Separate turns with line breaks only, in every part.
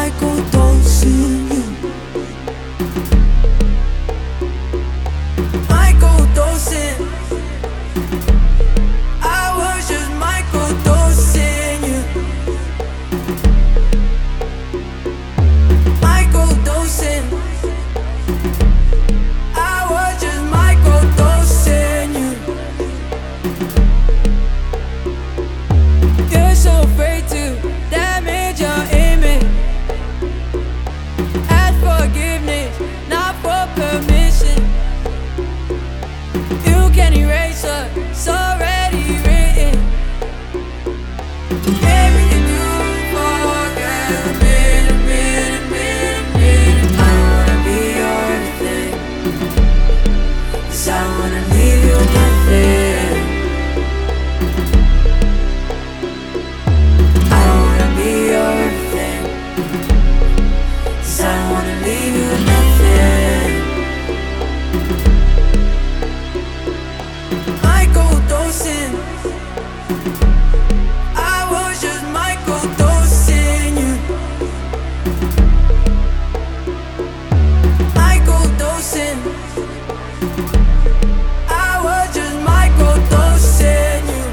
microdosing you. Microdosing. I was just microdosing you. Microdosing. I was just microdosing you. You're so afraid to damage your image. Ask forgiveness, not for permission. You can erase her, it's already written. Maybe you do forget a minute. I don't wanna be your everything, 'cause I wanna leave you nothing. I don't wanna be your everything, 'cause I don't wanna leave you nothing. Microdosing. I was just microdosing you. Microdosing. I was just microdosing you.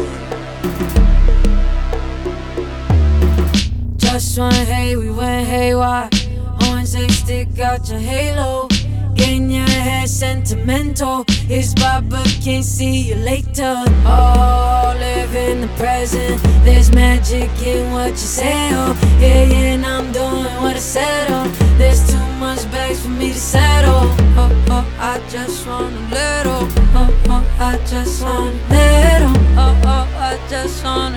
Just one hey, we went haywire. Horns they stick out your halo. Getting your head sentimental. It's Baba, can't see you later. Oh, live in the present. There's magic in what you say. Oh, yeah, and I'm doing what I said. Oh, there's too much bags for me to settle. Oh, I just want a little. Oh, I just want a little. Oh, I just want